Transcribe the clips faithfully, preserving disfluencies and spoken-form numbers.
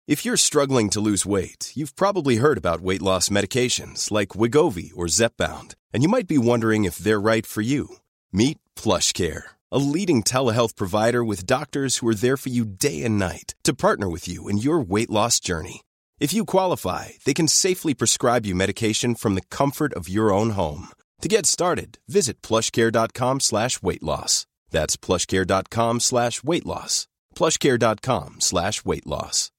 If you're struggling to lose weight, you've probably heard about weight loss medications like Wegovy or Zepbound, and you might be wondering if they're right for you. Meet PlushCare, a leading telehealth provider with doctors who are there for you day and night to partner with you in your weight loss journey. If you qualify, they can safely prescribe you medication from the comfort of your own home. To get started, visit plushcare.com slash weight loss. That's plushcare.com slash weight loss. plushcare.com slash weight loss.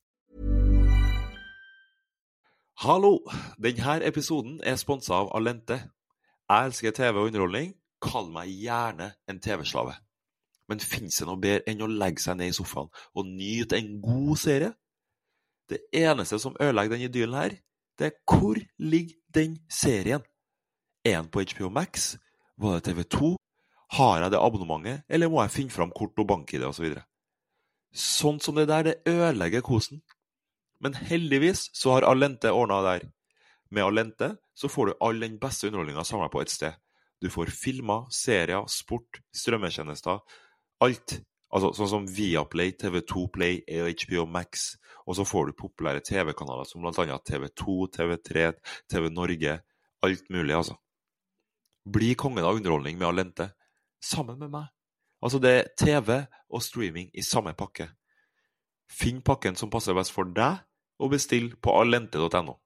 Hallo, denne episoden er sponset av Allente. Jeg elsker T V og underholdning, kall meg gjerne en T V-slave. Men finnes det noe bedre enn å legge seg ned i sofaen og nyte en god serie? Det eneste som ødelegger den idyllen her, det er hvor ligger den serien? Er den på H B O Max? Var det T V to? Har jeg det abonnementet? Eller må jeg finne fram kort og bank i det og så videre? Sånn som det der, det ødelegger kosen. Men heldigvis så har Allente ordnet der. Med Allente så får du all den beste underholdningen samlet på et sted. Du får filmer, serier, sport, strømmetjenester, alt. Altså sånn som Viaplay, T V to Play og H B O Max. Og så får du populære T V-kanaler som blant annet T V to, T V tre, T V Norge, alt mulig altså. Bli kongen av underholdning med Allente, sammen med meg. Altså det er T V og streaming i samme pakke. Finn pakken som passer best for deg, og bestill på allente punktum no.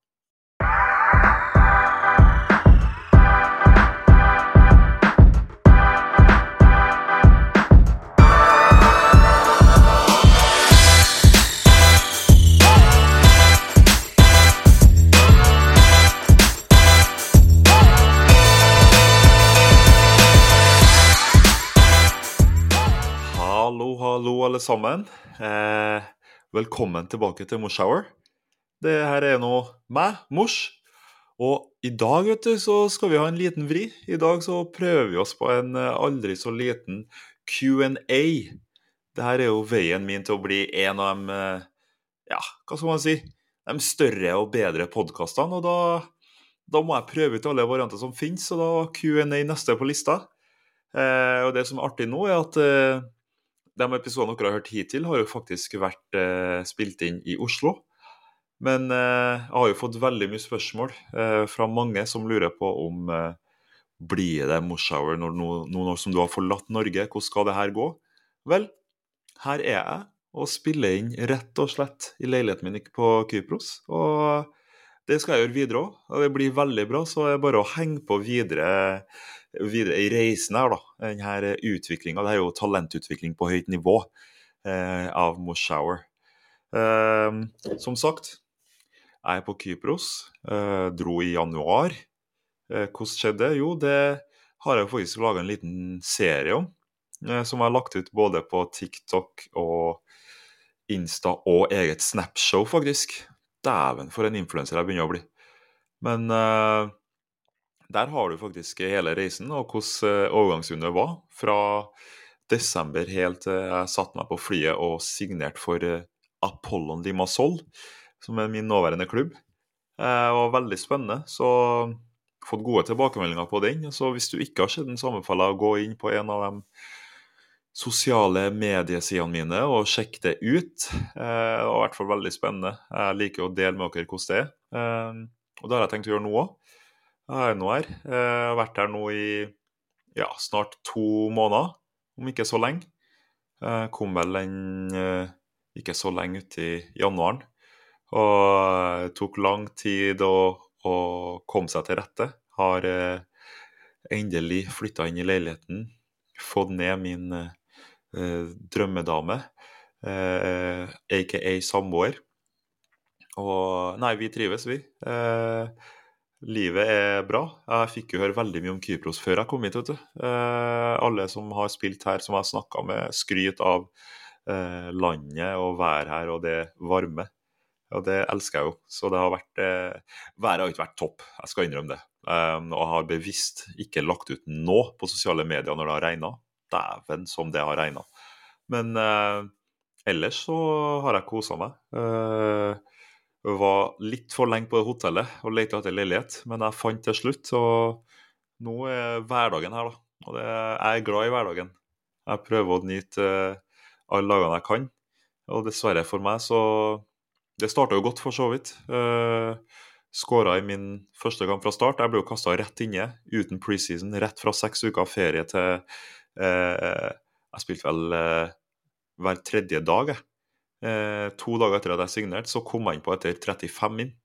Hallo, hallo alle sammen. Eh, velkommen tilbake til Mosh Hour. Det her er nå meg, Mosh. Og i dag, vet du, så skal vi ha en liten vri. I dag så prøver vi oss på en aldri så liten Q and A. Det her er jo veien min til å bli en av de, ja, hva skal man si, de større og bedre podcastene. Og da, da må jeg prøve ut alle varianter som finnes, og da var Q and A neste på lista. Eh, og det som er artig nå er at eh, de episodene dere har hørt hittil har jo faktisk vært eh, spilt inn i Oslo. Men eh, jeg har jo fått veldig mye spørsmål eh, fra mange som lurer på om eh, blir det Mosh Hour når, nå, nå som du har forlatt Norge, hvordan skal det her gå? Vel, her er jeg og spiller inn rett og slett i leiligheten min på Kypros. Og det skal jeg gjøre videre også, og det blir veldig bra, så det er bare å henge på videre, videre i reisen her da. Denne utviklingen, det er jo talentutvikling på høyt nivå eh, av Mosh Hour. Eh, som sagt, jeg er på Kypros, eh, dro i januar. Eh, hvordan skjedde det? Jo, det har jeg faktisk laget en liten serie om, eh, som jeg har lagt ut både på TikTok og Insta og eget Snapshow faktisk. Dæven, for en influencer jeg begynner å bli. Men eh, der har du faktisk hele reisen, og hvordan overgangsrunde var, fra desember helt til jeg satt meg på flyet og signert for eh, Apollon Limassol, som er min nåværende klubb. Det var veldig spennende, så fått gode tilbakemeldinger på den. Så hvis du ikke har sett den, så anbefaler jeg å gå inn på en av de sosiale mediesidene mine og sjekke det ut. Det var i hvert fall veldig spennende. Jeg liker å dele med dere hvordan det er. Og det har jeg tenkt å gjøre nå også. Jeg er nå her. Jeg har vært her nå i ja, snart to måneder, om ikke så lenge. Jeg kom vel en, ikke så lenge ut i januaren. Og det tok lang tid å, å komme seg til rette. Har eh, endelig flyttet inn i leiligheten, fått ned min eh, drømmedame, eh, aka samboer. Og nei, vi trives vi. Eh, livet er bra. Jeg fikk jo høre veldig mye om Kypros før jeg kom hit, vet du. Eh, alle som har spilt her, som jeg har snakket med, skryt av eh, landet og vær her og det varme. Og det elsker jeg jo, så det har vært, eh, været har ikke vært topp, jeg skal innrømme det. Um, og jeg har bevisst ikke lagt ut nå på sosiale medier når det har regnet. Dæven som det har regnet. Men eh, ellers så har jeg koset meg. Eh, var litt for lenge på hotellet og lette etter leilighet, men jeg fant til slutt, og nå er hverdagen her da. Og det, jeg er glad i hverdagen. Jeg prøver å nyte eh, alle dagene jeg kan, og dessverre for meg så det startet jo godt for så vidt. Uh, Skåret i min første kamp fra start. Jeg ble jo kastet rett inne, uten preseason, rett fra seks uker ferie til uh, jeg spilte vel uh, hver tredje dag. Uh, to dager etter at jeg signerte, så kom jeg inn på etter trettifem min.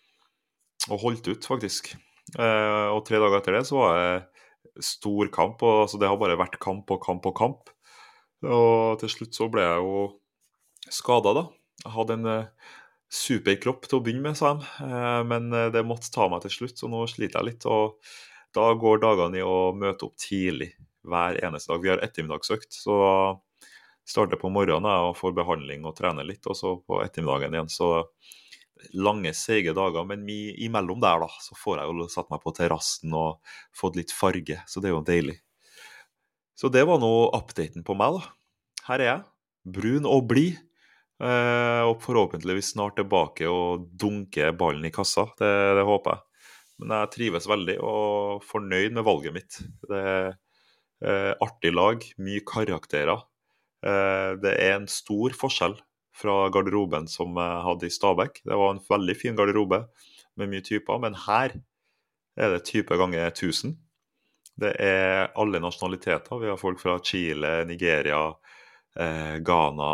Og holdt ut, faktisk. Uh, og tre dager etter det så var det stor kamp, og altså, det har bare vært kamp og kamp og kamp. Og til slutt så ble jeg jo skadet da. Jeg hadde en uh, super kropp til å begynne med, sa de. Uh, men uh, det måtte ta meg til slutt, så nå sliter jeg litt. Og da går dagene i å møte opp tidlig hver eneste dag. Vi har ettermiddagsøkt, så starter på morgenen og får behandling og trener litt, og så på ettermiddagen igjen. Så lange, seige dager, men imellom der da, så får jeg jo satt meg på terrassen og fått litt farge, så det er jo deilig. Så det var nå updaten på meg da. Her er jeg, brun og blid, og forhåpentligvis snart tilbake og dunke ballen i kassa, det, det håper jeg. Men jeg trives veldig og fornøyd med valget mitt. Det er eh, artig lag, mye karakterer. Eh, det er en stor forskjell fra garderoben som jeg hadde i Stabæk. Det var en veldig fin garderobe med mye typer, men her er det type ganger tusen. Det er alle nasjonaliteter. Vi har folk fra Chile, Nigeria, eh, Ghana,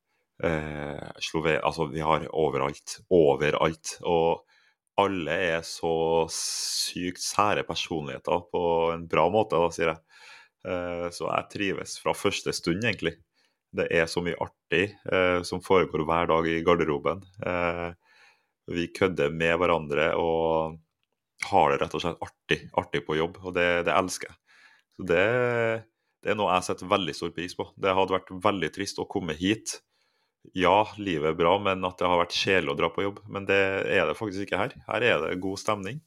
eh, Slovenia. Altså, vi har overalt, overalt. Og alle er så sykt sære personligheter på en bra måte, da, sier jeg. Eh, så jeg trives fra første stund, egentlig. Det er så mye artig eh, som foregår hver dag i garderoben. Eh, vi kødder med hverandre og har det rett og slett artig, artig på jobb, og det, det elsker jeg. Så det, det er noe jeg setter veldig stor pris på. Det hadde vært veldig trist å komme hit. Ja, livet er bra, men at det har vært kjedelig å dra på jobb. Men det er det faktisk ikke her. Her er det god stemning.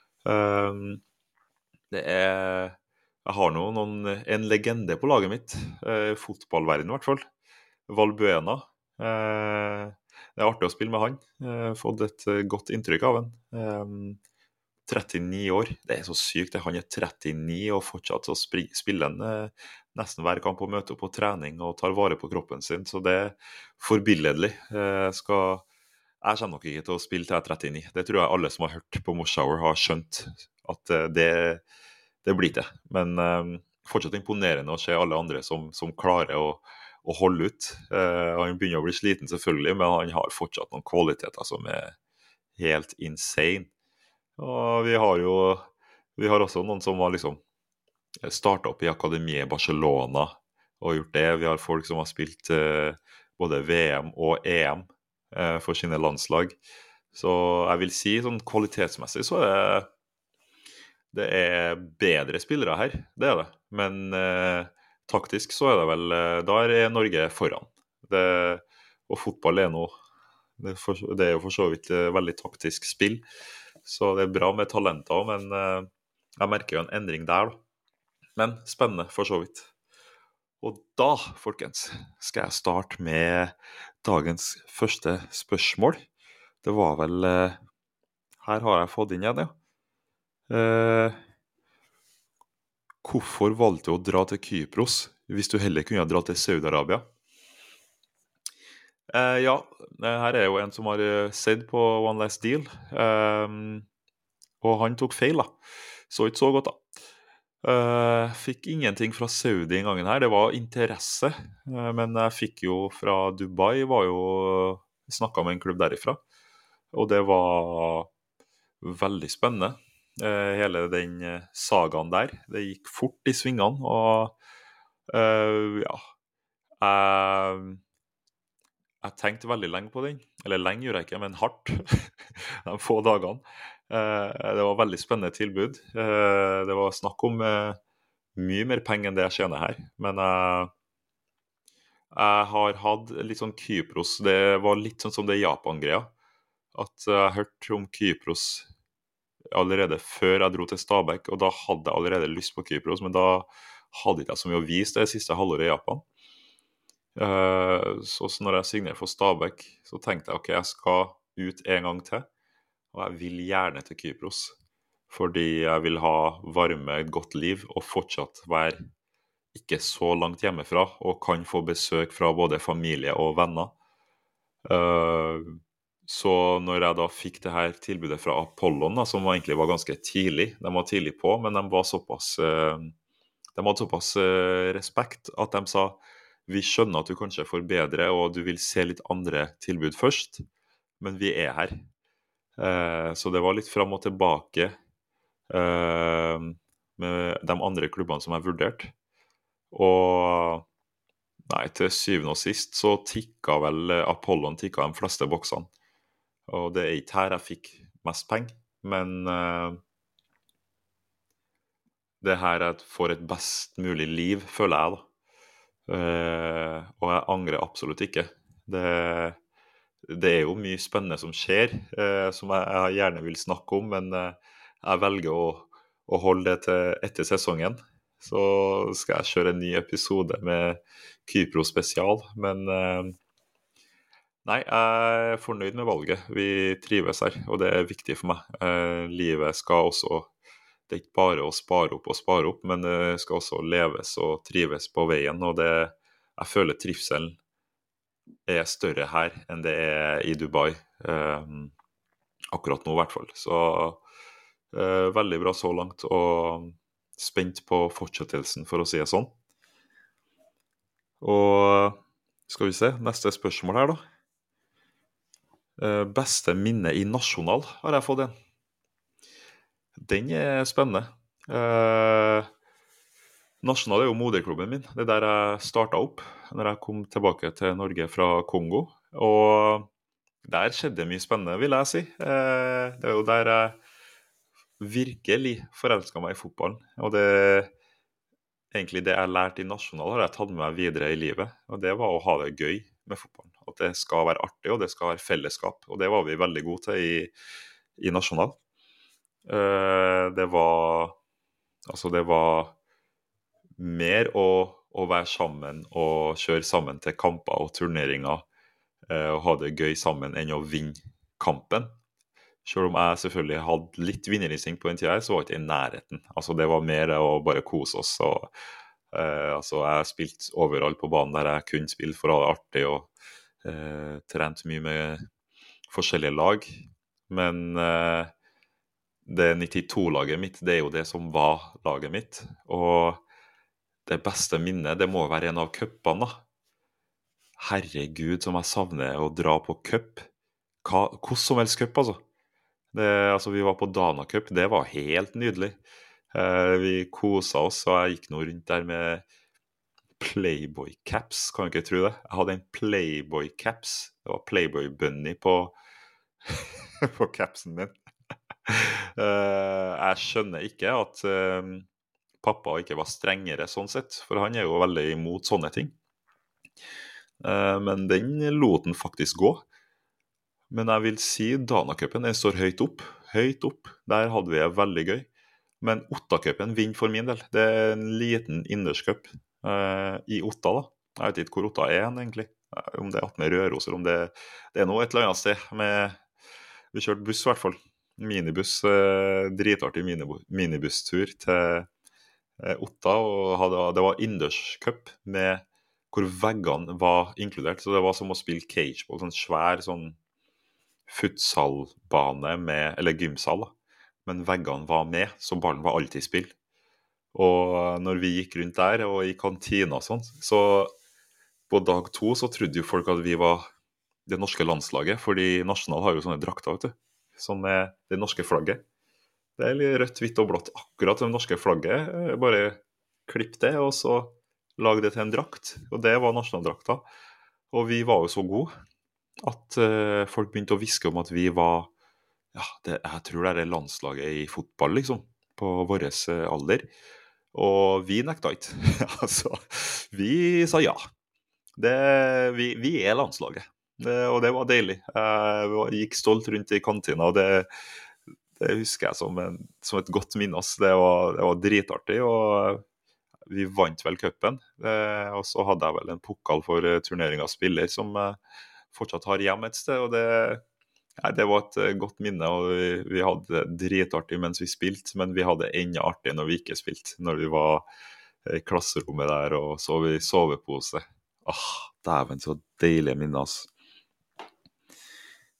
Um, det er... Jeg har nå noen, en legende på laget mitt, eh, fotballverden i hvert fall. Valbuena. Eh, det er artig å spille med han. Jeg har fått et godt inntrykk av han. Eh, trettini år. Det er så sykt. Han er trettini og fortsatt så spiller han eh, nesten hver kamp og møter opp på trening og tar vare på kroppen sin. Så det er forbilledlig. Eh, skal... Jeg kommer nok ikke til å spille til jeg er trettini. Det tror jeg alle som har hørt på Mosh Hour har skjønt at eh, det Det blir det, men um, fortsatt imponerende å se alle andre som, som klarer å, å holde ut. Uh, han begynner å bli sliten selvfølgelig, men han har fortsatt noen kvaliteter som er helt insane. Og vi har jo vi har også noen som har liksom startet opp i akademiet i Barcelona og gjort det. Vi har folk som har spilt uh, både V M og E M uh, for sine landslag. Så jeg vil si sånn kvalitetsmessig så er det Det er bedre spillere her, det er det. Men eh, taktisk så er det vel eh, Da er Norge foran. Det, og fotball er noe det, for, det er jo for så vidt eh, veldig taktisk spill. Så det er bra med talenter òg, men eh, jeg merker jo en endring der, da. Men spennende, for så vidt. Og da, folkens, skal jeg starte med dagens første spørsmål. Det var vel eh, Her har jeg fått inn igjen, ja. Eh, hvorfor valgte du å dra til Kypros hvis du heller kunne dra til Saudi-Arabia? Eh, ja, her er jo en som har sett på One Last Deal, eh, og han tok feil da. Så ikke så godt da. Eh, fikk ingenting fra Saudi en gangen her, det var interesse, eh, men jeg fikk jo fra Dubai, var jo snakket med en klubb derifra, og det var veldig spennende. Uh, hele den uh, sagaen der. Det gikk fort i svingene, og uh, ja uh, jeg tenkte veldig lenge på den. Eller lenge gjorde jeg ikke, men hardt. De få dagene. Uh, det var veldig spennende tilbud. Uh, det var snakk om uh, mye mer penger enn det jeg tjener her. Men uh, jeg har hatt litt sånn Kypros. Det var litt sånn som det Japan-greia. At jeg hørte om Kypros allerede før jeg dro til Stabæk, og da hadde jeg allerede lyst på Kypros, men da hadde ikke jeg så mye å vise det siste halvåret i Japan. Uh, så, så når jeg signerte for Stabæk, så tenkte jeg ok, jeg skal ut en gang til, og jeg vil gjerne til Kypros, fordi jeg vil ha varme, et godt liv, og fortsatt være ikke så langt hjemmefra, og kan få besøk fra både familie og venner. Uh, Så når jeg da fikk det her tilbudet fra Apollon, da, som egentlig var ganske tidlig, de var tidlig på, men de var såpass, eh, de hadde såpass eh, respekt at de sa vi skjønner at du kanskje får bedre og du vil se litt andre tilbud først, men vi er her. Eh, så det var litt fram og tilbake eh, med de andre klubbene som jeg vurderte. Og nei, til syvende og sist så tikka vel eh, Apollon tikka de fleste boksene. Og det er ikke her jeg fikk mest penger, men eh, det her jeg får et best mulig liv, føler jeg da. Eh, og jeg angrer absolutt ikke. Det, det er jo mye spennende som skjer, eh, som jeg, jeg gjerne vil snakke om, men eh, jeg velger å, å holde det til etter sesongen. Så skal jeg kjøre en ny episode med Kypro spesial, men eh, nei, jeg er fornøyd med valget. Vi trives her, og det er viktig for meg. Eh, livet skal også, det er ikke bare å spare opp og spare opp, men det skal også leves og trives på veien. Og det, jeg føler trivselen er større her enn det er i Dubai. Eh, akkurat nå i hvert fall. Så eh, veldig bra så langt, og spent på fortsettelsen, for å si det sånn. Og skal vi se, neste spørsmål her da. Eh, beste minne i nasjonal har jeg fått en. Den er spennende. Eh, nasjonal er jo moderklubben min. Det er der jeg startet opp når jeg kom tilbake til Norge fra Kongo. Og der skjedde mye spennende, vil jeg si. Eh, det er jo der jeg virkelig forelsket meg i fotballen. Og det egentlig det jeg lærte i nasjonal har jeg tatt med meg videre i livet. Og det var å ha det gøy med fotballen. At det skal være artig, og det skal være fellesskap. Og det var vi veldig gode til i, i nasjonal. Uh, det var Altså, det var mer å, å være sammen og kjøre sammen til kamper og turneringer uh, og ha det gøy sammen enn å vinne kampen. Selv om jeg selvfølgelig hadde litt vinnerinstinkt på den tida, så var det ikke i nærheten. Altså, det var mer å bare kose oss. Og, uh, altså, jeg spilte overalt på banen der jeg kunne spille for å ha det artig, og uh, trente mye med forskjellige lag. Men uh, det nittito-laget mitt, det er jo det som var laget mitt. Og det beste minnet, det må være en av cupene, da. Herregud, som jeg savner å dra på cup. Hva, hvordan som helst cup, altså. Det, altså, vi var på Dana Cup, det var helt nydelig. Eh, vi kosa oss, og jeg gikk nå rundt der med Playboy-caps, kan du ikke tro det? Jeg hadde en Playboy-caps. Det var Playboy-bunny på, på capsen min. Uh, jeg skjønner ikke at uh, pappa ikke var strengere sånn sett, for han er jo veldig imot sånne ting. Uh, men den lot den faktisk gå. Men jeg vil si Dana-cupen, den står høyt opp. Høyt opp. Der hadde vi det veldig gøy. Men Otta-cupen vinner for min del. Det er en liten innerscup uh, i Otta, da. Jeg vet ikke hvor Otta er egentlig. Om det er attmed Røros, eller om det, det er noe et eller annet sted. Med, vi kjørte buss i hvert fall. Minibuss, eh, dritartig minibustur til eh, Otta, og hadde, det var innendørscup med hvor veggene var inkludert, så det var som å spille cageball, sånn svær sånn futsalbane med, eller gymsal da, men veggene var med, så ballen var alltid spill. Og når vi gikk rundt der og i kantina og sånt, så på dag to så trodde jo folk at vi var det norske landslaget, fordi Nasjonal har jo sånne drakter, vet du, som er det norske flagget. Det er litt rødt, hvitt og blått, akkurat det norske flagget. Bare klipp det, og så lag det til en drakt. Og det var nasjonaldrakta. Og vi var jo så gode at uh, folk begynte å hviske om at vi var, ja, det, jeg tror det er det landslaget i fotball, liksom, på vår uh, alder. Og vi nekta ikke. Altså, vi sa ja. Det, vi, vi er landslaget. Det, og det var deilig. Jeg gikk stolt rundt i kantina, og det, det husker jeg som, en, som et godt minne. Det var, det var dritartig, og vi vant vel cupen. Og så hadde jeg vel en pokal for turnering av spiller som jeg fortsatt har hjemme et sted. Og det, nei, det var et godt minne, og vi, vi hadde dritartig mens vi spilte, men vi hadde enda artig når vi ikke spilte, når vi var i klasserommet der og sov i sovepose. Åh, dæven, så deilige minner, altså.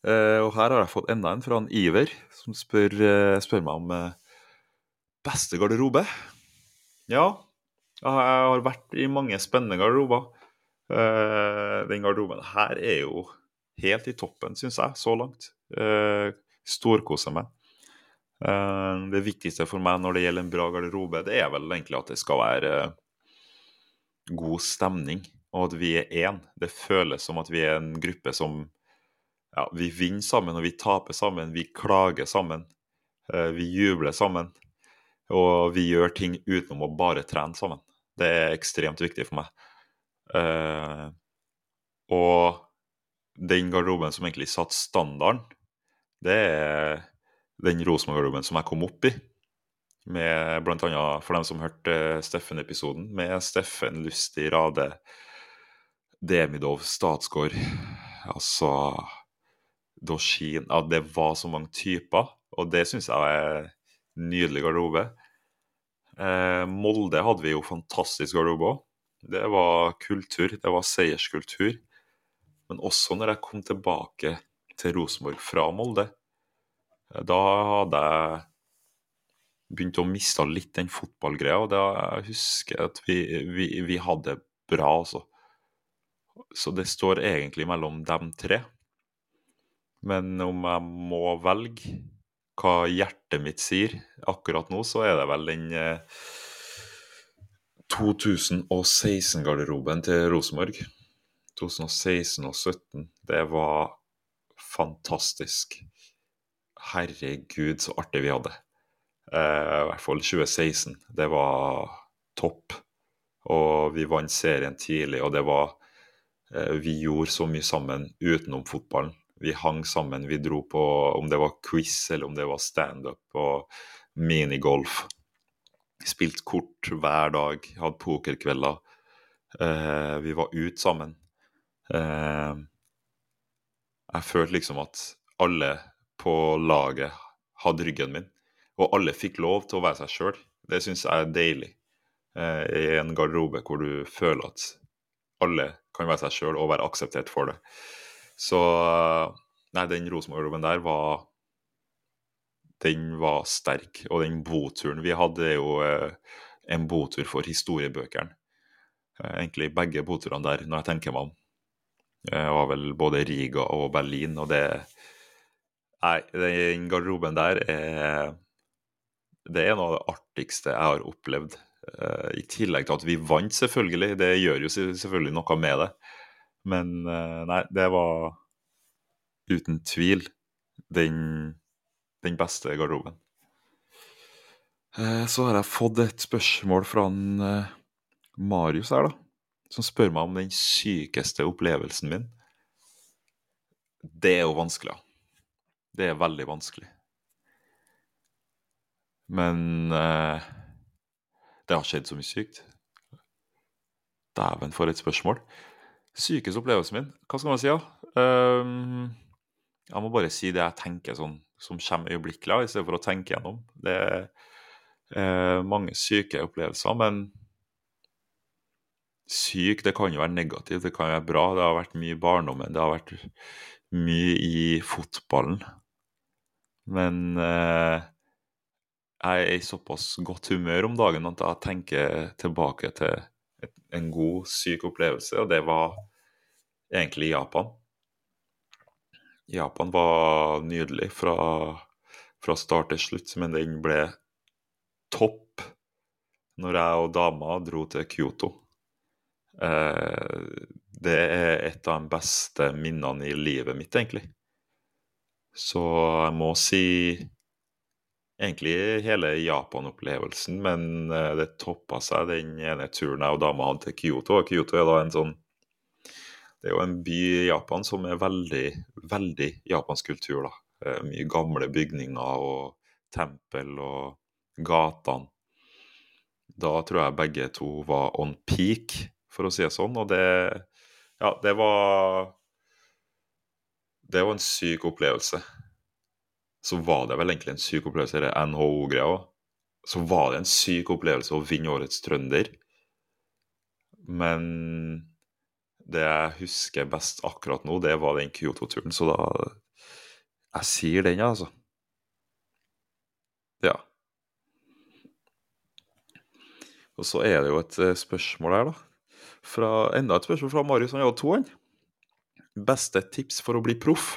Eh, og her har jeg fått enda en fra en Iver, som spør, eh, spør meg om eh, beste garderobe. Ja, jeg har vært i mange spennende garderober. Eh, den garderoben her er jo helt i toppen, synes jeg, så langt. Eh, storkoser meg. Eh, det viktigste for meg når det gjelder en bra garderobe, det er vel egentlig at det skal være eh, god stemning, og at vi er én. Det føles som at vi er en gruppe som ja, vi vinner sammen, og vi taper sammen. Vi klager sammen. eh, Vi jubler sammen. Og vi gjør ting utenom å bare trene sammen. Det er ekstremt viktig for meg. Eh, og den garderoben som egentlig satt standarden, det er den Rosenborg-garderoben som jeg kom opp i. Med blant annet, for dem som hørte Steffen-episoden, med Steffen, Lusti, Rade, Demidov, Statsgård, altså Doshin. Ja, det var så mange typer, og det synes jeg er en nydelig garderobe. Eh, Molde hadde vi jo fantastisk garderobe også. Det var kultur, det var seierskultur. Men også når jeg kom tilbake til Rosenborg fra Molde, eh, da hadde jeg begynt å miste litt den fotballgreia, og da jeg husker at vi, vi, vi hadde bra, altså. Så det står egentlig mellom dem tre. Men om jeg må velge hva hjertet mitt sier akkurat nå, så er det vel den eh, to tusen og seksten-garderoben til Rosenborg. to tusen og seksten og sytten, det var fantastisk. Herregud, så artig vi hadde. Eh, I hvert fall tjue seksten. Det var topp. Og vi vant serien tidlig, og det var eh, vi gjorde så mye sammen utenom fotballen. Vi hang sammen, vi dro på om det var quiz eller om det var stand-up og minigolf. Spilt kort hver dag, hadde pokerkvelder. Eh, vi var ute sammen. Eh, jeg følte liksom at alle på laget hadde ryggen min, og alle fikk lov til å være seg selv. Det synes jeg er deilig. Eh, I en garderobe hvor du føler at alle kan være seg selv og være akseptert for det. Så nei, den Rosenborg-garderoben der var den var sterk. Og den boturen vi hadde, er jo eh, en botur for historiebøkene. Eh, egentlig begge boturene der, når jeg tenker meg om. Det var vel både Riga og Berlin, og det Nei, den garderoben der er Det er noe av det artigste jeg har opplevd. Eh, I tillegg til at vi vant, selvfølgelig. Det gjør jo se- selvfølgelig noe med det. Men eh, nei, det var uten tvil den, den beste garderoben. Eh, Så har jeg fått et spørsmål fra en, eh, Marius her, da. Som spør meg om den sykeste opplevelsen min. Det er jo vanskelig, ja. Det er veldig vanskelig. Men eh, det har skjedd så mye sykt. Dæven, for et spørsmål. Sykeste opplevelsen min? Hva skal man si, da? Ehm, jeg må bare si det jeg tenker sånn, som kommer øyeblikkelig, i stedet for å tenke gjennom. Det er eh, mange syke opplevelser, men syk, det kan jo være negativt, det kan jo være bra. Det har vært mye i barndommen, det har vært mye i fotballen. Men eh, jeg er i såpass godt humør om dagen at jeg tenker tilbake til et, en god, syk opplevelse, og det var egentlig i Japan. Japan var nydelig fra, fra start til slutt, men den ble topp når jeg og dama dro til Kyoto. Eh, det er et av de beste minnene i livet mitt, egentlig. Så jeg må si egentlig hele Japan-opplevelsen, men eh, det toppa seg den ene turen jeg og dama hadde til Kyoto. Og Kyoto er da en sånn Det er jo en by i Japan som er veldig, veldig japansk kultur, da. Eh, mye gamle bygninger og tempel og gatene. Da tror jeg begge to var on peak, for å si det sånn. Og det Ja, det var Det var en syk opplevelse. Så var det vel egentlig en syk opplevelse, eller N H O-greia òg. Så var det en syk opplevelse å vinne Årets trønder. Men det jeg husker best akkurat nå, det var den Kyoto-turen, så da jeg sier den, altså. Ja. Og så er det jo et spørsmål her, da. Fra, enda et spørsmål fra Marius, han hadde to, han. Beste tips for å bli proff?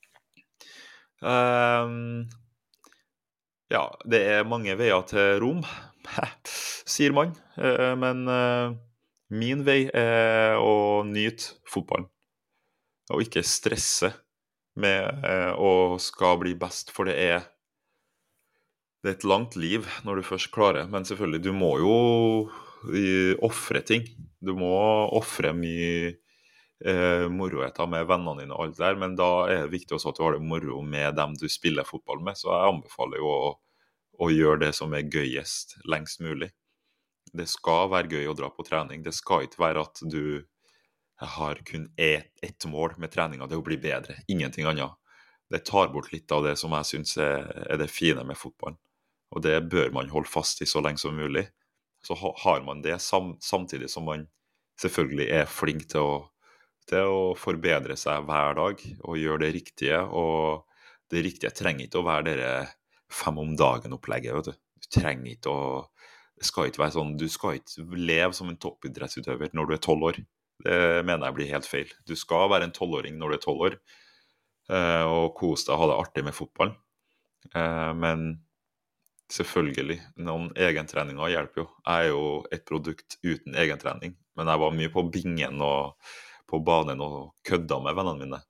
Um, ja, det er mange veier til Rom, sier man. Uh, men uh, min vei er å nyte fotballen. Og ikke stresse med uh, å skal bli best, for det er Det er et langt liv når du først klarer, men selvfølgelig, du må jo offre ting. Du må offre mye eh, moroheter med vennene dine og alt der, men da er det viktig også at du har det moro med dem du spiller fotball med, så jeg anbefaler jo å, å gjøre det som er gøyest lengst mulig. Det skal være gøy å dra på trening. Det skal ikke være at du har kun ett, ett mål med treninga, det er å bli bedre. Ingenting annet. Det tar bort litt av det som jeg synes er, er det fine med fotballen. Og det bør man holde fast i så lenge som mulig. Så har man det sam samtidig som man selvfølgelig er flink til å, til å forbedre seg hver dag og gjøre det riktige. Og det riktige trenger ikke å være dere fem om dagen-opplegget, vet du. Du trenger ikke å Det skal ikke være sånn, du skal ikke leve som en toppidrettsutøver når du er tolv år. Det mener jeg blir helt feil. Du skal være en tolvåring når du er tolv år, og kose deg og ha det artig med fotballen. Men selvfølgelig, noen egentreninger hjelper jo. Jeg er jo et produkt uten egentrening, men jeg var mye på bingen og på banen og kødda med vennene mine.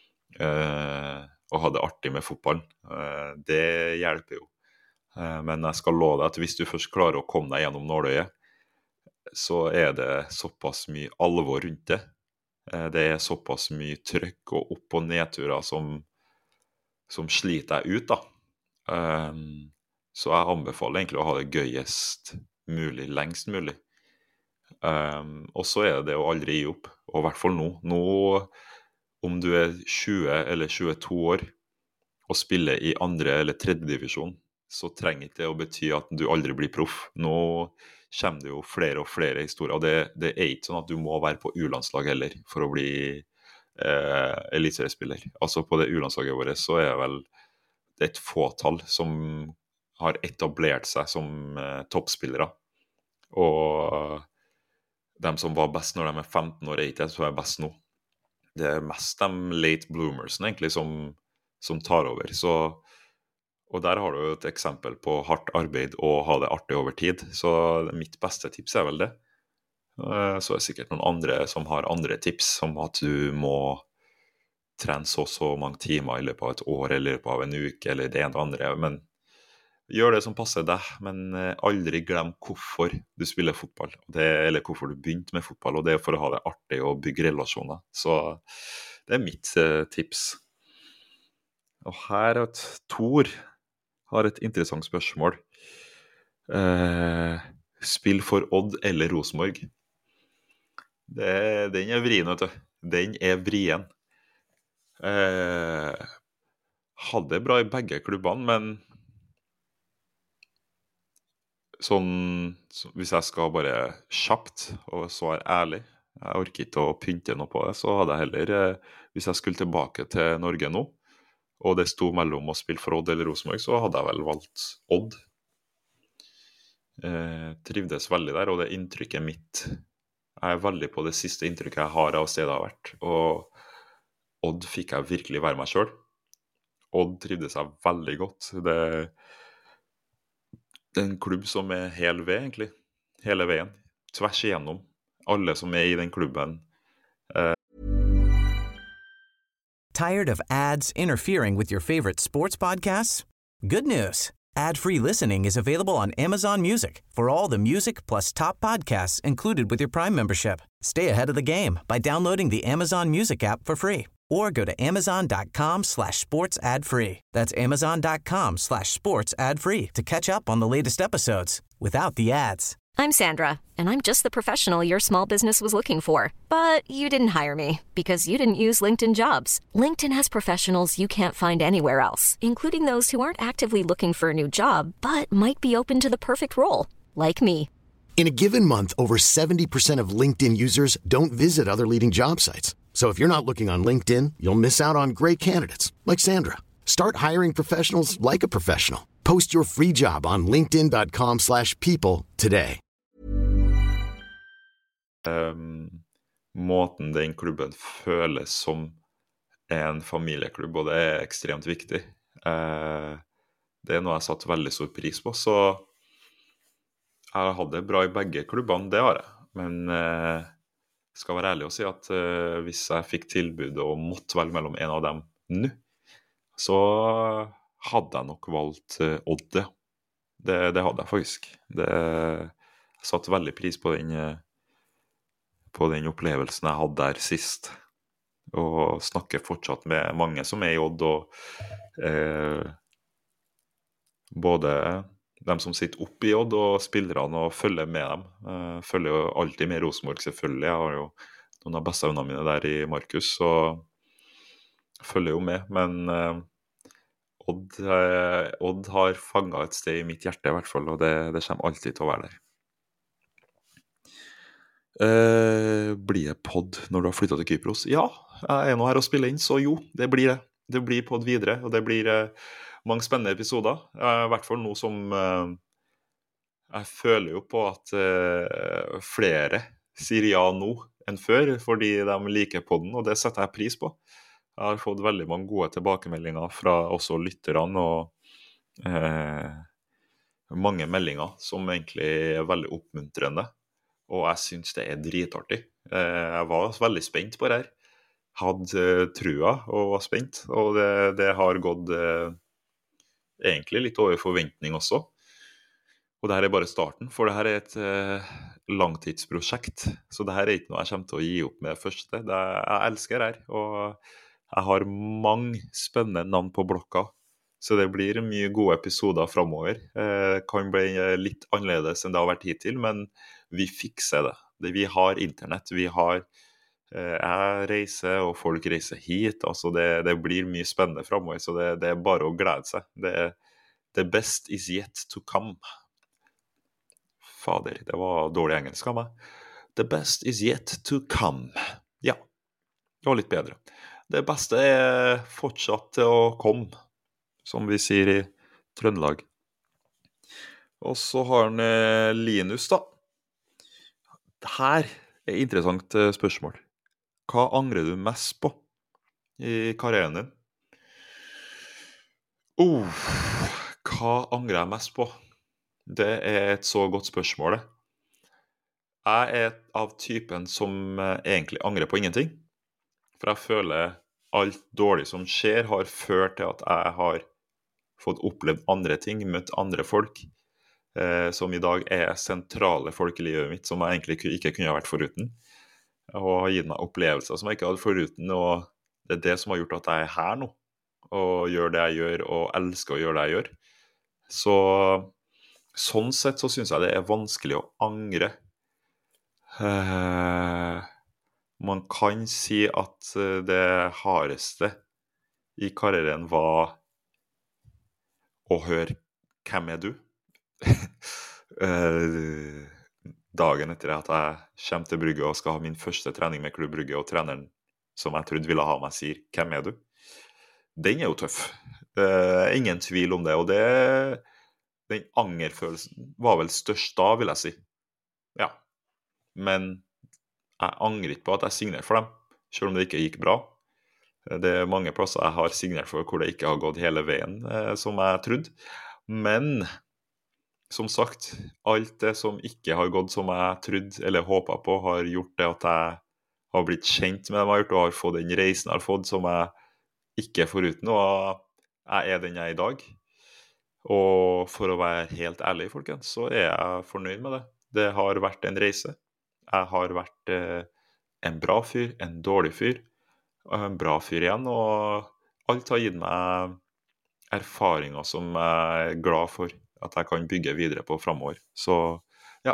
Og hadde artig med fotballen. Det hjelper jo. Men jeg skal love deg at hvis du først klarer å komme deg gjennom nåløyet, så er det såpass mye alvor rundt det. Det er såpass mye trøkk og opp- og nedturer som, som sliter deg ut, da. Så jeg anbefaler egentlig å ha det gøyest mulig, lengst mulig. Og så er det det å aldri gi opp, og i hvert fall nå. Nå, om du er tjue eller tjueto år og spiller i andre eller tredje divisjon, så trenger ikke det å bety at du aldri blir proff. Nå kommer det jo flere og flere historier, og det, det er ikke sånn at du må være på U-landslag heller for å bli eh, eliteseriespiller. Altså på det U-landslaget vårt så er det vel det er et fåtall som har etablert seg som eh, toppspillere. Og de som var best når de er femten år, er ikke så er best nå. Det er mest de late bloomers egentlig som, som tar over, så og der har du jo et eksempel på hardt arbeid og ha det artig over tid. Så mitt beste tips er vel det. Så er det sikkert noen andre som har andre tips, som at du må trene så så mange timer i løpet av et år, eller i løpet av en uke, eller det ene og andre. Men gjør det som passer deg, men aldri glem hvorfor du spiller fotball. Det, eller hvorfor du begynte med fotball, og det er for å ha det artig og bygge relasjoner. Så det er mitt uh, tips. Og her er et Tor har et interessant spørsmål. Eh, spill for Odd eller Rosenborg? Det, den er vrien, vet du. Den er vrien. Eh, hadde det bra i begge klubbene, men sånn, så hvis jeg skal bare kjapt og så er ærlig, jeg orker ikke å pynte noe på det, så hadde jeg heller, eh, hvis jeg skulle tilbake til Norge nå, og det sto mellom å spille for Odd eller Rosenborg, så hadde jeg vel valgt Odd. Eh, trivdes veldig der, og det inntrykket mitt, jeg er veldig på det siste inntrykket jeg har av stedet jeg har vært, og Odd fikk jeg virkelig være meg selv. Odd trivdes jeg veldig godt. Det, det er en klubb som er hel ved, egentlig. Hele veien. Tvers igjennom. Alle som er i den klubben. Eh, Tired of ads interfering with your favorite sports podcasts? Good news. Ad-free listening is available on Amazon Music for all the music plus top podcasts included with your Prime membership. Stay ahead of the game by downloading the Amazon Music app for free or go to amazon.com slash sports ad free. That's amazon.com slash sports ad free to catch up on the latest episodes without the ads. I'm Sandra, and I'm just the professional your small business was looking for. But you didn't hire me because you didn't use LinkedIn Jobs. LinkedIn has professionals you can't find anywhere else, including those who aren't actively looking for a new job, but might be open to the perfect role, like me. In a given month, over seventy percent of LinkedIn users don't visit other leading job sites. So if you're not looking on LinkedIn, you'll miss out on great candidates like Sandra. Start hiring professionals like a professional. Post your free job on linkedin.com slash people today. Um, måten den klubben føles som en familieklubb, og det er ekstremt viktig. Uh, det er noe jeg satt veldig stor pris på, så jeg hadde det bra i begge klubbene, det har jeg. Men uh, jeg skal være ærlig og si at uh, hvis jeg fikk tilbud og måtte velge mellom en av dem nå, så hadde jeg nok valgt uh, Odd, det. det. Det hadde jeg faktisk. Det, jeg satt veldig pris på den, uh, på den opplevelsen jeg hadde der sist. Og snakker fortsatt med mange som er i Odd, og uh, både dem som sitter oppe i Odd og spillerne og følger med dem. Uh, følger jo alltid med Rosenborg, selvfølgelig. Jeg har jo noen av beste vennene mine der i Markus, så følger jo med. Men uh, Odd, uh, Odd har fanget et sted i mitt hjerte i hvert fall, og det, det kommer alltid til å være der. Uh, blir det podd når du har flyttet til Kypros? Ja, jeg er nå her og spiller inn, så jo, det blir det. Det blir podd videre, og det blir uh, mange spennende episoder. Uh, I hvert fall noe som uh, jeg føler jo på at uh, flere sier ja nå enn før, fordi de liker podden, og det setter jeg pris på. Jeg har fått veldig mange gode tilbakemeldinger fra også lytterne, og uh, mange meldinger som egentlig er veldig oppmuntrende. Og jeg synes det er dritartig. Jeg var veldig spent på det her. Hadde trua og var spent. Og det, det har gått eh, egentlig litt over forventning også. Og det her er bare starten, for det her er et eh, langtidsprosjekt. Så det her er ikke noe jeg kommer til å gi opp med første. Det, jeg elsker det her. Og jeg har mange spennende navn på blokka. Så det blir mye gode episoder fremover. Eh, kan bli litt annerledes enn det har vært hittil, men vi fikser det. det. Vi har internett, vi har eh, jeg reiser, og folk reiser hit. Altså det, det blir mye spennende fremover, så det, det er bare å glede seg. Det, the best is yet to come. Fader, det var dårlig engelsk av meg. The best is yet to come. Ja, det var litt bedre. Det beste er fortsatt til å komme, som vi sier i Trøndelag. Og så har han eh, Linus, da. Her er et interessant spørsmål. Hva angrer du mest på i karrieren din? Oh, hva angrer jeg mest på? Det er et så godt spørsmål. Jeg er av typen som egentlig angrer på ingenting. For jeg føler alt dårlig som skjer har ført til at jeg har fått opplevd andre ting, møtt andre folk. Eh, som i dag er sentrale folk i livet mitt, som jeg egentlig ikke kunne ha vært foruten. Og har gitt meg opplevelser som jeg ikke hadde foruten, og det er det som har gjort at jeg er her nå, og gjør det jeg gjør, og elsker å gjøre det jeg gjør. Så sånn sett så synes jeg det er vanskelig å angre. Eh, man kan si at det hardeste i karrieren var å høre «Hvem er du?» dagen etter at jeg kommer til Brugge og skal ha min første trening med Klubb Brugge, og treneren som jeg trodde ville ha meg sier «Hvem er du?» Den er jo tøff. Det er ingen tvil om det, og det, den angerfølelsen var vel størst da, vil jeg si. Ja. Men jeg angrer ikke på at jeg signerte for dem, selv om det ikke gikk bra. Det er mange plasser jeg har signert for hvor det ikke har gått hele veien, eh, som jeg trodde. Men som sagt, alt det som ikke har gått som jeg trodde eller håpet på, har gjort det at jeg har blitt kjent med dem jeg har gjort, og har fått den reisen jeg har fått som jeg ikke er foruten, og jeg er den jeg er i dag. Og for å være helt ærlig, folkens, så er jeg fornøyd med det. Det har vært en reise. Jeg har vært eh, en bra fyr, en dårlig fyr, og en bra fyr igjen, og alt har gitt meg erfaringer som jeg er glad for at jeg kan bygge videre på fremover. Så, ja.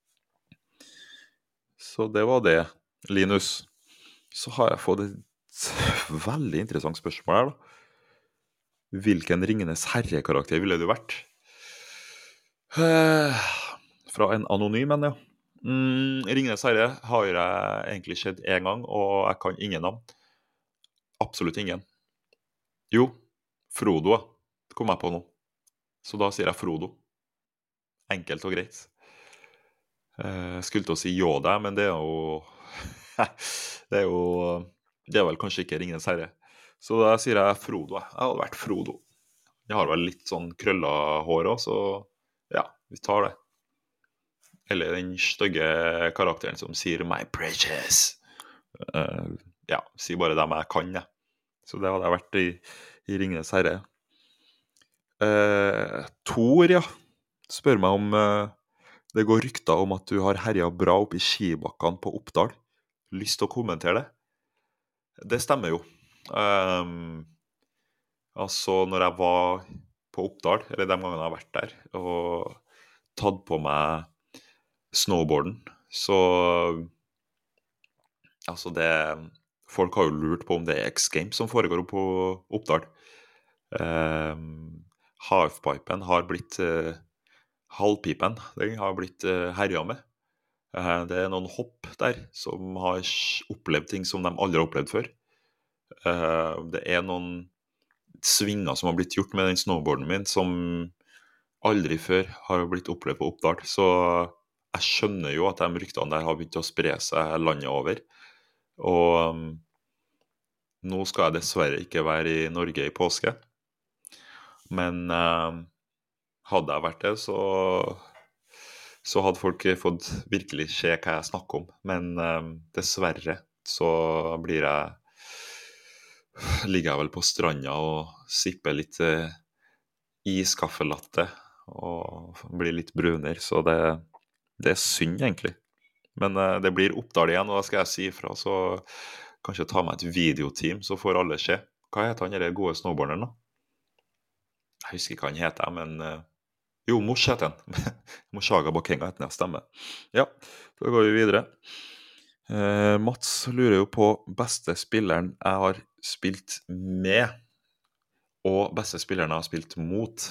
Så det var det, Linus. Så har jeg fått et veldig interessant spørsmål her, da. Hvilken Ringenes herre-karakter ville du vært? fra en anonym en, ja. Mm, Ringenes herre har jeg egentlig sett en gang, og jeg kan ingen navn. Absolutt ingen. Jo, Frodo, ja. Det kom jeg på nå. Så da sier jeg Frodo. Enkelt og greit. Jeg skulle til å si Yoda, men det er jo det er jo det er vel kanskje ikke Ringenes herre. Så da sier jeg Frodo. Jeg hadde vært Frodo. Jeg har vel litt sånn krølla hår også, så ja, vi tar det. Eller den stygge karakteren som sier My precious. Uh, ja, sier bare dem jeg kan, ja. Så det hadde jeg vært i, i Ringenes herre. Uh, Thor, ja. Spør meg om uh, det går rykter om at du har herjet bra opp i skibakkene på Oppdal. Lyst til å kommentere det? Det stemmer jo. Um, altså, når jeg var på Oppdal, eller de gangene jeg har vært der, og tatt på meg snowboarden, så altså det folk har jo lurt på om det er X Games som foregår på Oppdal. Um, Halfpipen har blitt uh, halvpipen, den har blitt uh, herja med. Uh, det er noen hopp der som har opplevd ting som de aldri har opplevd før. Uh, det er noen svinger som har blitt gjort med den snowboarden min som aldri før har blitt opplevd på Oppdal. Så jeg skjønner jo at de ryktene der har begynt å spre seg landet over. Og um, nå skal jeg dessverre ikke være i Norge i påske. Men uh, hadde jeg vært det, så, så hadde folk fått virkelig se hva jeg snakker om. Men uh, dessverre så blir jeg ligger jeg vel på stranda og sipper litt uh, iskaffelatte og blir litt brunere, så det, det er synd egentlig. Men uh, det blir Oppdal igjen, og da skal jeg si ifra, så kanskje ta meg et videoteam, så får alle se. Hva heter han, den gode snowboarderen da? Jeg husker ikke hva han heter, men uh, jo, Mors heter han. Moshaga Bakenga heter han, stemme. Ja, da går vi videre. Uh, Mats lurer jo på beste spilleren jeg har spilt med, og beste spilleren jeg har spilt mot.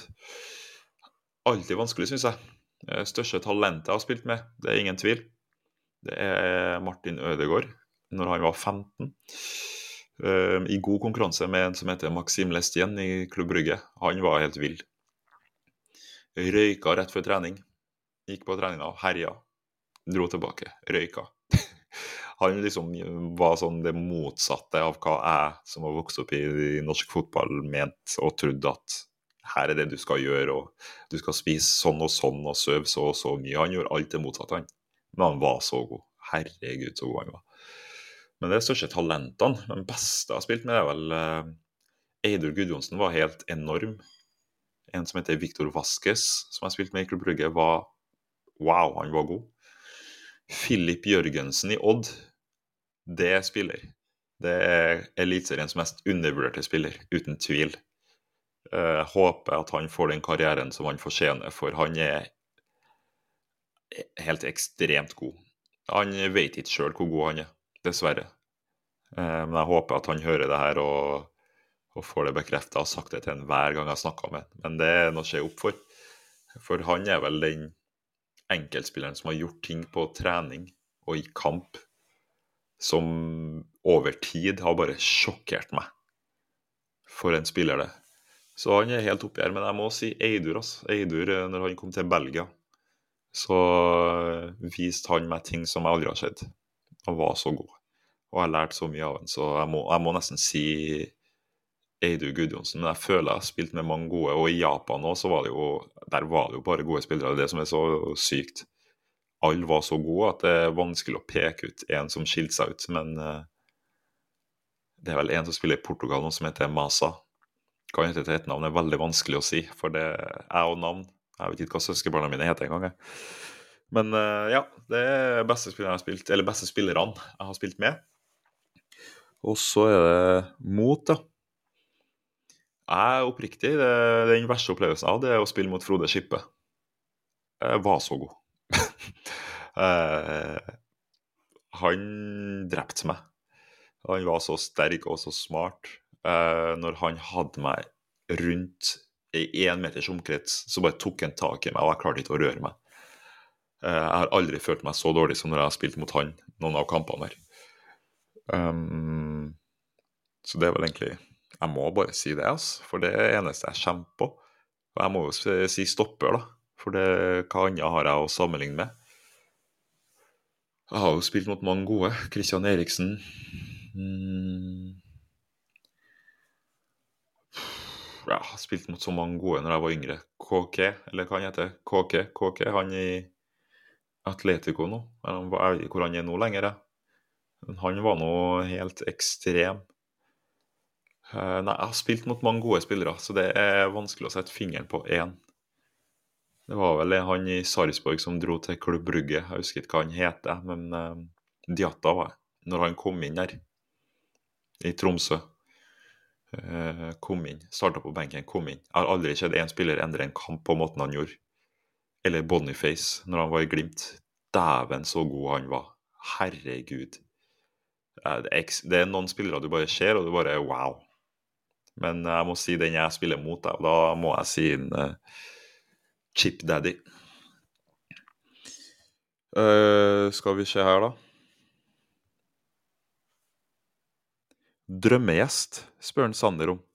Alltid vanskelig, synes jeg. Det største talentet jeg har spilt med, det er ingen tvil. Det er Martin Ødegaard, når han var femten. Uh, I god konkurranse med en som heter Maxime Lestien i Klubb Brygge. Han var helt vild. Røyka rett før trening. Gikk på treninga, herja. Dro tilbake, røyka. Han liksom var sånn det motsatte av hva jeg, som har vokst opp i, i norsk fotball, ment og trodde at her er det du skal gjøre, og du skal spise sånn og sånn, og søve så og så mye. Han gjorde alt det motsatte, han. Men han var så god. Herregud, så god han var. Men det største talentene, den beste jeg har spilt med, er vel uh, Eidur Gudjonsen var helt enorm. En som heter Victor Vasquez, som jeg spilte med i Klubb Brygge, var wow, han var god. Filip Jørgensen i Odd, det er spiller. Det er elitseriens mest undervurderte spiller, uten tvil. Jeg håper at han får den karrieren som han fortjener, for han er helt ekstremt god. Han vet ikke selv hvor god han er, dessverre. Men jeg håper at han hører det her og, og får det bekreftet og sagt det til en hver gang jeg snakker med. Men det er noe å se opp for. For han er vel den enkeltspilleren som har gjort ting på trening og i kamp som over tid har bare sjokkert meg. For en spiller det. Så han er helt oppi her, men jeg må si Eidur, altså. Eidur, når han kom til Belgia, så viste han meg ting som jeg aldri har sett. Han var så god. Og jeg har lært så mye av han, så jeg må, jeg må nesten si Eidur Gudjonsen. Men jeg føler jeg har spilt med mange gode, og i Japan også, så var det jo, der var det jo bare gode spillere. Det er det som er så sykt. Alle var så gode at det er vanskelig å peke ut en som skilte seg ut, men uh, det er vel en som spiller i Portugal nå som heter Masa. Hva han heter til et navn er veldig vanskelig å si, for det er jo navn. Jeg vet ikke hva søskenbarna mine heter en gang. Jeg. Men uh, ja, det er beste spillerne jeg har spilt, eller beste spillerne jeg har spilt med. Og så er det mot, da. Jeg er oppriktig, det, den verste opplevelsen av det er å spille mot Frode Skippe. Jeg var så god. uh, han drepte meg. Han var så sterk og så smart. Uh, når han hadde meg rundt i en meters omkrets, så bare tok han tak i meg, og jeg klarte ikke å røre meg. Jeg har aldri følt meg så dårlig som når jeg har spilt mot han noen av kampene her. Um, så det er vel egentlig, jeg må bare si det, altså, for det er det eneste jeg kjemper på. Og jeg må jo si stopper da, for det, hva annet har jeg å sammenligne med? Jeg har jo spilt mot mange gode, Christian Eriksen. Mm. Jeg har spilt mot så mange gode når jeg var yngre. K K, eller hva han heter? K K, K K, han i Atletico nå. Hvor han er nå lenger, ja. Han var nå helt ekstrem. Uh, nei, jeg har spilt mot mange gode spillere, så det er vanskelig å sette fingeren på en. Det var vel han i Sarpsborg som dro til Klubb Brugge. Jeg husker ikke hva han heter, men uh, Diatta var det. Når han kom inn der, i Tromsø. Uh, kom inn, startet på benken, kom inn. Jeg har aldri sett en spiller endre en kamp på måten han gjorde. Eller Boniface, når han var i Glimt. Dæven så god han var. Herregud. Uh, det, er det er noen spillere du bare ser, og du bare, wow. Men jeg må si den jeg spiller mot deg, og da må jeg si en uh, Chip Daddy. Uh, skal vi se her da. Drømmegjest, spør han Sander om.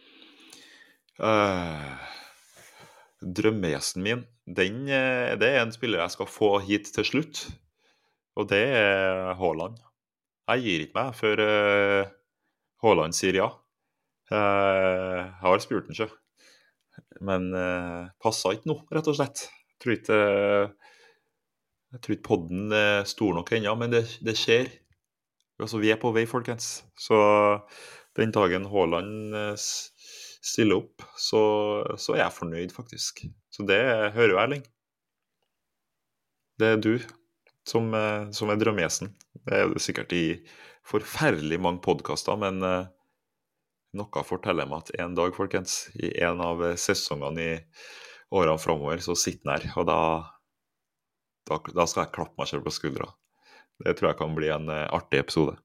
Uh, drømmegjesten min, den, det er en spiller jeg skal få hit til slutt. Og det er Haaland. Jeg gir ikke meg før uh, Haaland sier ja. Uh, jeg har spurt den ikke. Men uh, passet ikke nå, rett og slett. Jeg tror ikke, uh, jeg tror ikke podden er stor nok ennå, men det, det skjer. Altså, vi er på vei, folkens. Så den dagen Haaland stiller opp, så, så er jeg fornøyd, faktisk. Så det hører jo Erling. Det er du som, som er drømmegjesten. Det er jo sikkert i forferdelig mange podcaster, men uh, noe forteller meg at en dag, folkens, i en av sesongene i årene fremover, så sitter den her, og da, da, da skal jeg klappe meg selv på skuldra. Det tror jeg kan bli en uh, artig episode.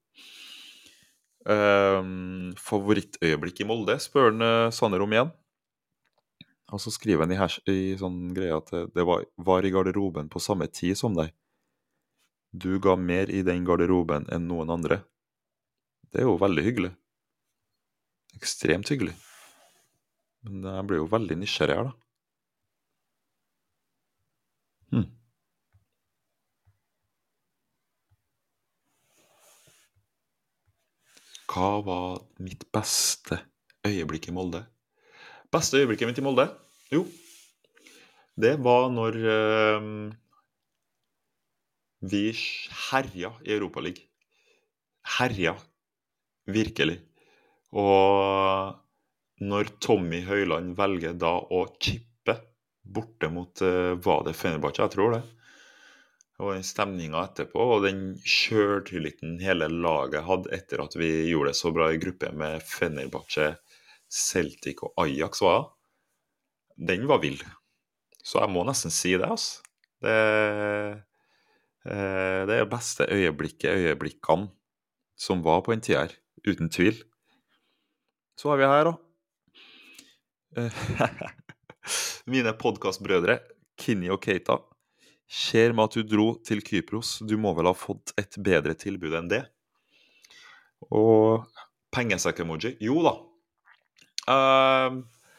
Um, favorittøyeblikk i Molde, spør han uh, Sander om igjen. Og så skriver han i, her, i sånn greie at det var, var i garderoben på samme tid som deg. Du ga mer i den garderoben enn noen andre. Det er jo veldig hyggelig. Ekstremt hyggelig. Men jeg blir jo veldig nysgjerrig her da. Hmm. Hva var mitt beste øyeblikk i Molde? Beste øyeblikket mitt i Molde? Jo, det var når uh, vi herja i Europa League. Herja, virkelig. Og når Tommy Høiland velger da å chippe borte mot, uh, var det Fenerbahçe, jeg tror det. Og den stemningen etterpå, og den kjørtilliten hele laget hadde etter at vi gjorde det så bra i gruppe med Fenerbahçe, Celtic og Ajax, var den var vild. Så jeg må nesten si det, altså. Det, eh, det er beste øyeblikket, øyeblikkene som var på en tid her, uten tvil. Så har vi her da. Mine podcastbrødre, Kinni og Keita. Skjer med at du dro til Kypros. Du må vel ha fått et bedre tilbud enn det. Og pengesekk-emoji. Jo da. Uh,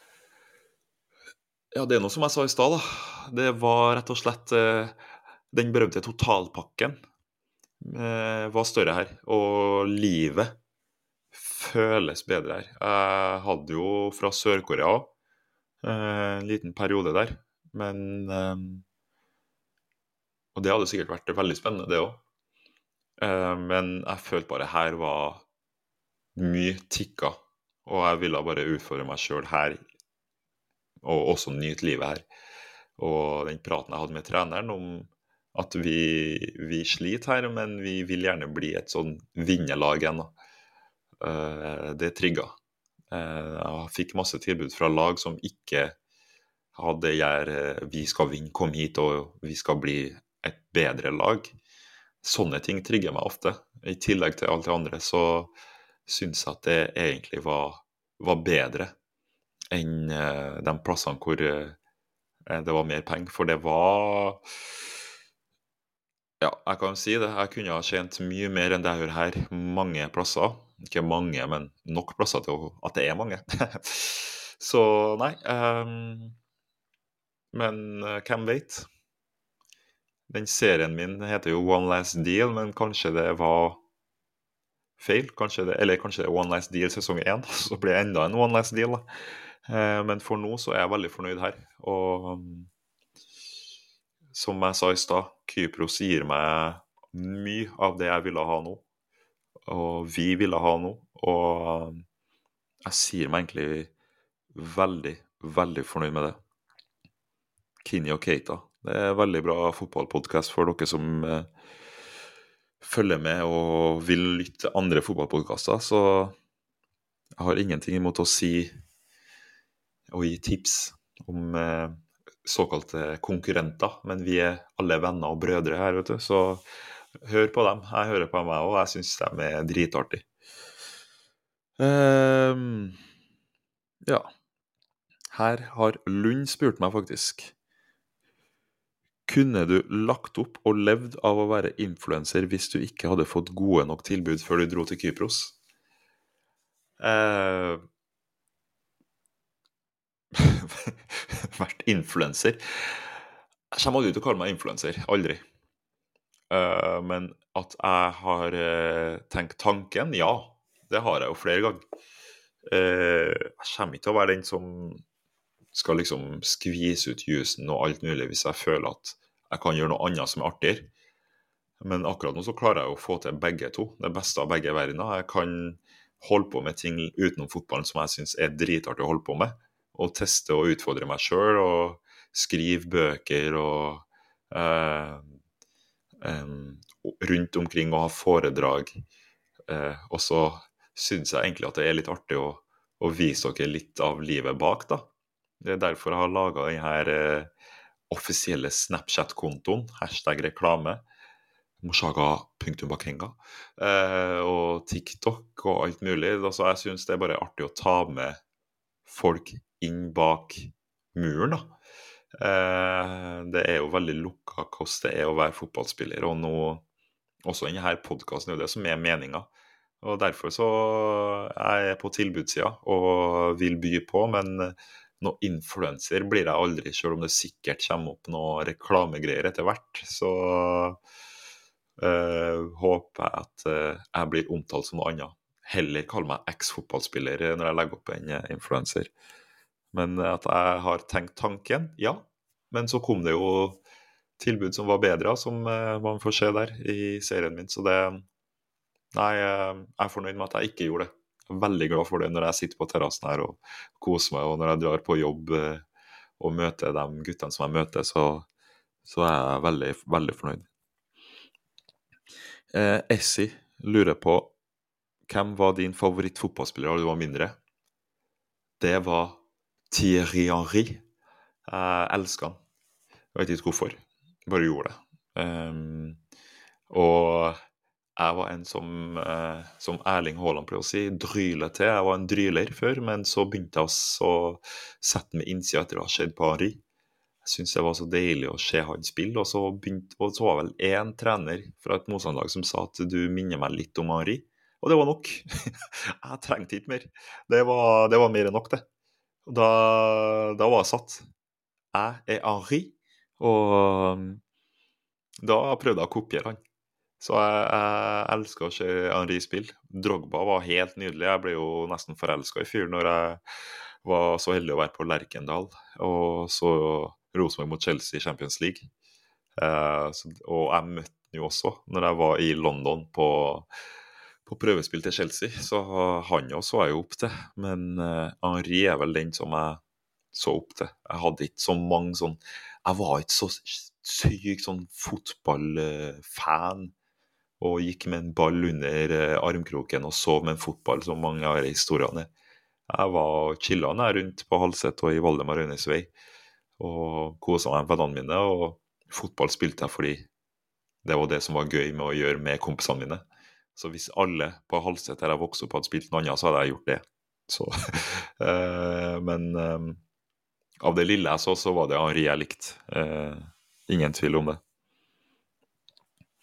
ja, det er noe som jeg sa i sted da. Det var rett og slett uh, den berømte totalpakken uh, var større her. Og livet føles bedre her. Jeg hadde jo fra Sør-Korea uh, en liten periode der. Men... Uh, Og det hadde sikkert vært veldig spennende, det også. Uh, men jeg følte bare her var mye tikka, og jeg ville bare utfordre meg selv her, og også nyte livet her. Og den praten jeg hadde med treneren om at vi, vi sliter her, men vi vil gjerne bli et sånn vinnerlag igjen. Uh, det trigga. Uh, jeg fikk masse tilbud fra lag som ikke hadde gjør, vi skal vinne, kom hit, og vi skal bli et bedre lag. Sånne ting trigger meg ofte. I tillegg til alt det andre så synes jeg at det egentlig var, var bedre enn uh, de plassene hvor uh, det var mer penger. For det var Ja, jeg kan si det. Jeg kunne ha tjent mye mer enn det jeg gjør her, mange plasser. Ikke mange, men nok plasser til å- at det er mange. Så nei. ehm, men eh, hvem vet? Den serien min heter jo One Last Deal, men kanskje det var feil. Kanskje det, eller kanskje det er One Last Deal sesong én, så blir det enda en One Last Deal. Da. Eh, men for nå så er jeg veldig fornøyd her. Og um, som jeg sa i stad, Kypros gir meg mye av det jeg ville ha nå. Og vi ville ha nå. Og um, jeg sier meg egentlig veldig, veldig fornøyd med det. Kini og Keita. Det er en veldig bra fotballpodcast for dere som eh, følger med og vil lytte til andre fotballpodcaster. Så jeg har ingenting imot å si og gi tips om eh, såkalte konkurrenter. Men vi er alle venner og brødre her, vet du. Så hør på dem. Jeg hører på meg, og jeg synes de er dritartig. Ehm, ja. Her har Lund spurt meg faktisk. Kunne du lagt opp og levd av å være influencer hvis du ikke hadde fått gode nok tilbud før du dro til Kypros? Eh, vært influencer? Jeg kommer aldri til å kalle meg influencer. Aldri. Eh, men at jeg har eh, tenkt tanken, ja. Det har jeg jo flere ganger. Eh, jeg kommer ikke til å være den som skal liksom skvise ut jusen og alt mulig hvis jeg føler at jeg kan gjøre noe annet som er artigere. Men akkurat nå så klarer jeg å få til begge to. Det beste av begge verdener. Jeg kan holde på med ting utenom fotballen som jeg synes er dritartig å holde på med. Og teste og utfordre meg selv, og skrive bøker og eh, eh, rundt omkring og ha foredrag. Eh, og så synes jeg egentlig at det er litt artig å, å vise dere litt av livet bak, da. Det er derfor jeg har laget denne eh, offisielle Snapchat-kontoen, hashtag reklame, moshaga punktum bakenga, eh, og TikTok og alt mulig. Altså, jeg synes det er bare artig å ta med folk inn bak muren, da. Eh, det er jo veldig lukka hvordan det er å være fotballspiller, og nå, også denne podcasten er jo det som er meningen. Og derfor så er jeg på tilbudssida og vil by på, men noe influencer blir jeg aldri, selv om det sikkert kommer opp noe reklamegreier etter hvert. Så øh, håper jeg at øh, jeg blir omtalt som noe annet. Heller kall meg eks-fotballspiller når jeg legger opp en influencer. Men at jeg har tenkt tanken, ja. Men så kom det jo tilbud som var bedre, som øh, man får se der i serien min. Så det, nei, jeg er fornøyd med at jeg ikke gjorde det. Jeg er veldig glad for det når jeg sitter på terrassen her og koser meg, og når jeg drar på jobb eh, og møter de guttene som jeg møter, så, så er jeg veldig, veldig fornøyd. Eh, Essi lurer på, hvem var din favorittfotballspiller da du var mindre? Det var Thierry Henry. Jeg elsker han. Jeg vet ikke hvorfor. Jeg bare gjorde det. Um, og jeg var en som, eh, som Erling Haaland pleier å si, dryle til. Jeg var en dryler før, men så begynte jeg å sette meg innsida etter å ha sett på Henry. Jeg synes det var så deilig å se han spille, og så, begynte, og så var vel en trener fra et motstanderlag som sa at du minner meg litt om Henry, og det var nok. Jeg trengte ikke mer. Det var, det var mer enn nok, det. Og da, da var jeg satt. Jeg er Henry, og da prøvde jeg å kopiere han. Så jeg, jeg elsker å se Henry spille. Drogba var helt nydelig. Jeg ble jo nesten forelsket i fyr når jeg var så heldig å være på Lerkendal, og så Rosenborg mot Chelsea i Champions League. Eh, så, og jeg møtte han jo også når jeg var i London på, på prøvespill til Chelsea, så han også så jeg jo opp til. Men eh, Henry er vel den som jeg så opp til. Jeg hadde ikke så mange sånn, jeg var ikke så syk sånn fotballfan, og gikk med en ball under eh, armkroken og så med en fotball som mange har i historiene. Jeg var chillet nær rundt på Halset og i Valdemar Røynes vei, og koset meg med vennene mine, og fotball spilte jeg fordi det var det som var gøy med å gjøre med kompisene mine. Så hvis alle på Halset der jeg vokste opp hadde spilt noe annet, så hadde jeg gjort det. Så, eh, men eh, av det lille jeg så, så var det Henry jeg likte. Eh, ingen tvil om det.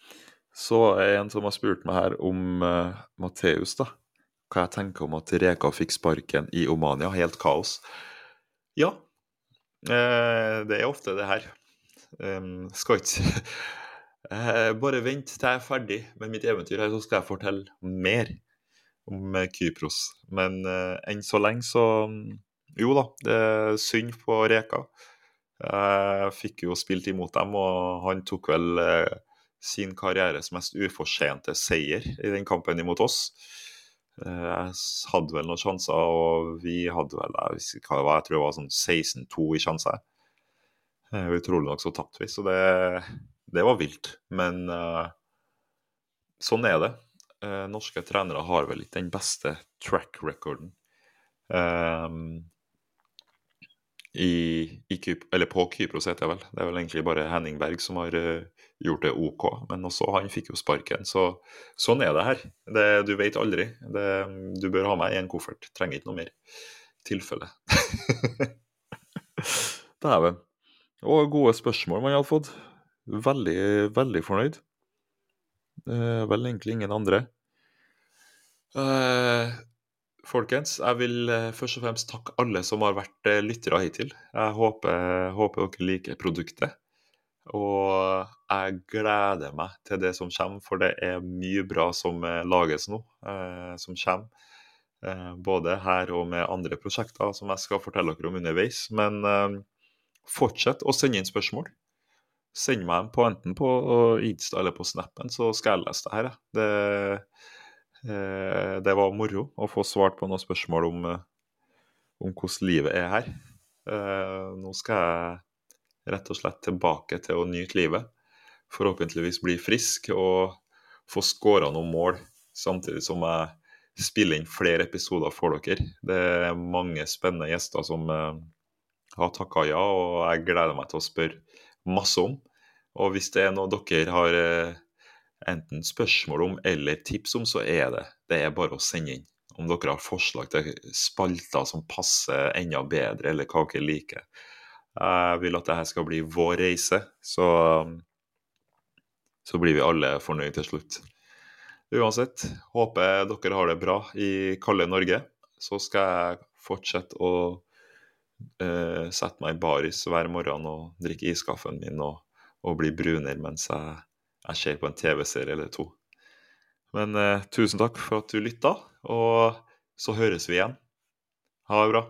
så er en som har spurt meg her om uh, Matteus, da. Hva jeg tenker om at Reka fikk sparken i Omania. Helt kaos. Ja, uh, det er ofte det her. Um, skal ikke uh, bare vent til jeg er ferdig med mitt eventyr her, så skal jeg fortelle mer om Kypros. Men uh, enn så lenge så jo da, det er synd på Reka. Jeg fikk jo spilt imot dem, og han tok vel uh, sin karrieres mest ufortjente seier i den kampen imot oss. Uh, jeg hadde vel noen sjanser, og vi hadde vel, jeg visste ikke hva det var, jeg tror det var sånn seksten to i sjanser. Uh, utrolig nok så tapte vi, så det, det var vilt. Men uh, sånn er det. Uh, norske trenere har vel ikke den beste track recorden. Um, I, i Kyp, eller på Kypros heter jeg vel. Det er vel egentlig bare Henning Berg som har uh, gjort det ok, men også han fikk jo sparken. Så sånn er det her. Det, du vet aldri. Det, du bør ha meg i en koffert. Trenger ikke noe mer tilfelle. Det er vel. Og gode spørsmål man har fått. Veldig, veldig fornøyd. Uh, vel egentlig ingen andre. Uh, Folkens, jeg vil eh, først og fremst takke alle som har vært eh, lyttere hittil. Jeg håper, håper dere liker produktet. Og jeg gleder meg til det som kommer, for det er mye bra som eh, lages nå, eh, som kommer. Eh, både her og med andre prosjekter som jeg skal fortelle dere om underveis. Men eh, fortsett å sende inn spørsmål. Send meg dem på enten på Insta eller på Snappen, så skal jeg lese det her. Det Det var moro å få svart på noen spørsmål om, om hvordan livet er her. Nå skal jeg rett og slett tilbake til å nyte livet. Forhåpentligvis bli frisk og få skåret noen mål, samtidig som jeg spiller inn flere episoder for dere. Det er mange spennende gjester som har takket ja, og jeg gleder meg til å spørre masse om. Og hvis det er noe dere har enten spørsmål om eller tips om, så er det. Det er bare å sende inn. Om dere har forslag til spalter som passer enda bedre, eller hva dere liker. Jeg vil at dette skal bli vår reise, så, så blir vi alle fornøyd til slutt. Uansett, håper dere har det bra i kalde Norge. Så skal jeg fortsette å uh, sette meg i baris hver morgen og drikke iskaffen min og, og bli brunere mens jeg Jeg ser på en tv-serie eller to. Men eh, tusen takk for at du lyttet, og så høres vi igjen. Ha det bra.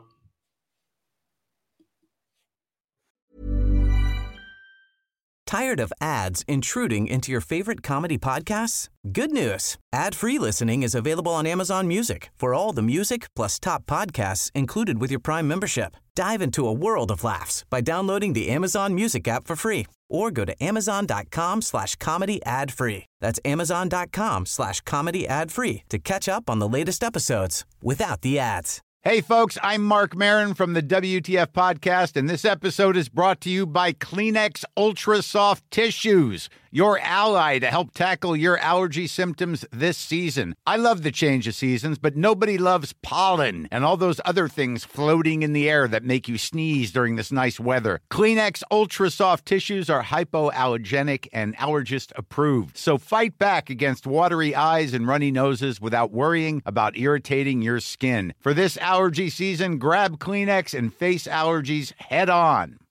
Tired of ads intruding into your favorite comedy podcasts? Good news. Ad-free listening is available on Amazon Music for all the music plus top podcasts included with your Prime membership. Dive into a world of laughs by downloading the Amazon Music app for free or go to amazon.com slash comedy ad free. That's amazon.com slash comedy ad free to catch up on the latest episodes without the ads. Hey, folks, I'm Mark Maron from the W T F Podcast, and this episode is brought to you by Kleenex Ultra Soft Tissues, your ally to help tackle your allergy symptoms this season. I love the change of seasons, but nobody loves pollen and all those other things floating in the air that make you sneeze during this nice weather. Kleenex Ultra Soft Tissues are hypoallergenic and allergist approved, so fight back against watery eyes and runny noses without worrying about irritating your skin. For this allergy season, grab Kleenex and face allergies head on.